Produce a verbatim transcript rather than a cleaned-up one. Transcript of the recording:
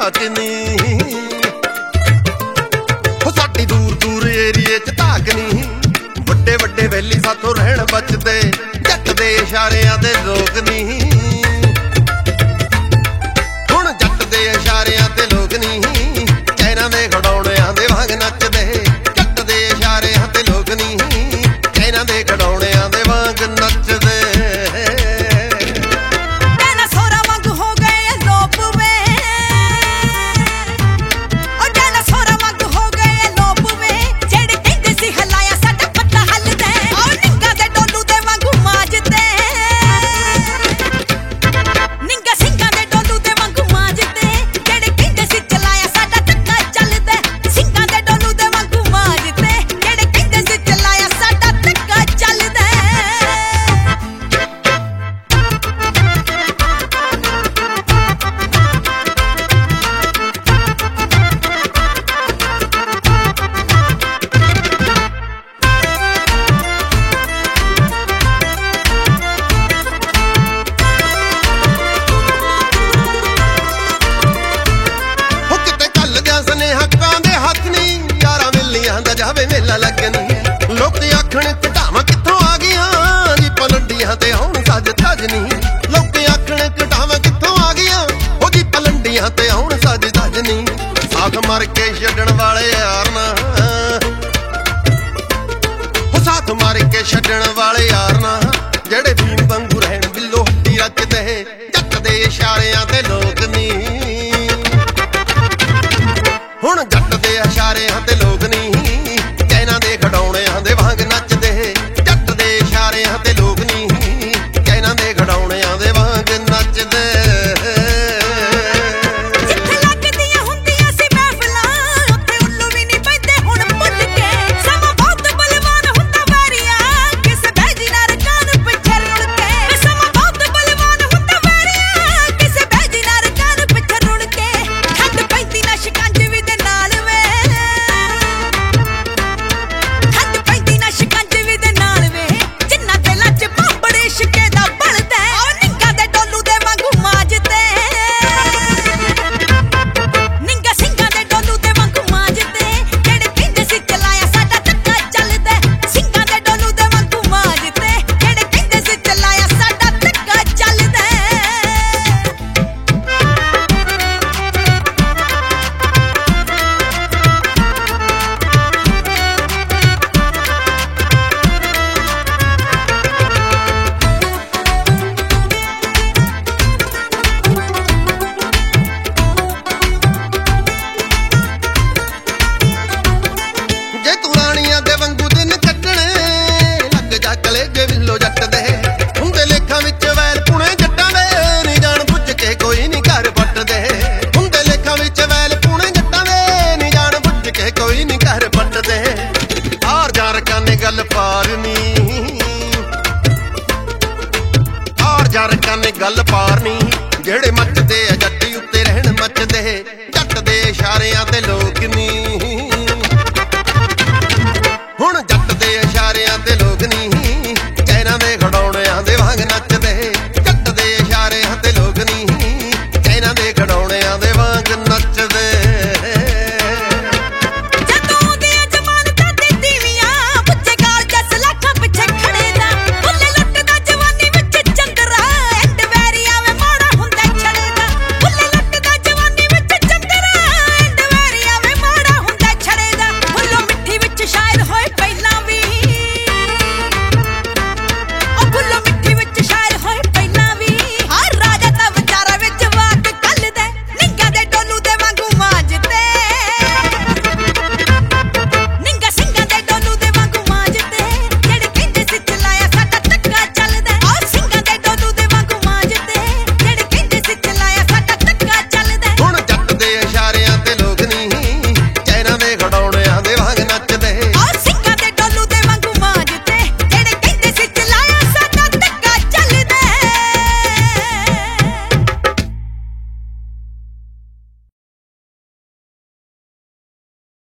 ਝਾਕ ਨੀ ਸਾਡੀ ਦੂਰ ਦੂਰ ਏਰੀਏ ਚ ਧਾਕ ਨੀ ਵੱਡੇ ਵੱਡੇ ਵੈਲੀ ਸਾਥੋਂ ਰਹਿਣ ਬਚਦੇ ਜੱਟ ਦੇ ਇਸ਼ਾਰਿਆਂ ਦੇ ਲੋਕ ਨੀ ਹੁਣ ਜੱਟ ਦੇ ਇਸ਼ਾਰਿਆਂ ਤੇ ਲੋਕ ਨੀ ਚੈਨਾਂ ਦੇ ਖੜਾਉਣਿਆਂ ਦੇ ਵਾਂਗ ਨੱਚਦੇ ਜੱਟ ਦੇ ਇਸ਼ਾਰਿਆਂ ਤੇ ਲੋਕ ਨੀ ਚੈਨਾਂ ਦੇ ਖੜਾਉਣਿਆਂ ਦੇ ਵਾਂਗ ਨੱਚਦੇ ਜਾਵੇ ਮੇਲਾ ਲੱਗਣੀ ਲੋਕ ਆਖਣ ਘਟਾਵਾਂ ਕਿੱਥੋਂ ਆ ਗਈਆਂ ਜੀ ਪਲੰਡੀਆਂ ਤੇ ਆਉਣ ਸੱਜ ਧੱਜ ਨੀ ਲੋਕ ਆਖਣ ਘਟਾਵਾਂ ਕਿੱਥੋਂ ਆ ਗਈਆਂ ਉਹ ਜੀ ਪਲੰਡੀਆਂ ਤੇ ਆਉਣ ਸੱਜ ਧੱਜ ਨੀ ਸਾਥ ਮਰ ਕੇ ਛੱਡਣ ਵਾਲੇ ਯਾਰ ਨਾ ਉਹ ਸਾਥ ਮਰ ਕੇ ਛੱਡਣ ਵਾਲੇ ਯਾਰ ਨਾ ਜਿਹੜੇ ਭੀਮ ਵਾਂਗੂ ਰਹਿਣ ਬਿੱਲੋ ਹੱਟੀ ਰਚਦੇ ਜੱਟ ਦੇ ਇਸ਼ਾਰਿਆਂ ਤੇ ਲੋਕ ਨੀ ਹੁਣ ਜੱਟ ਦੇ ਇਸ਼ਾਰਿਆਂ ਤੇ ਲੋਕ ਨੀ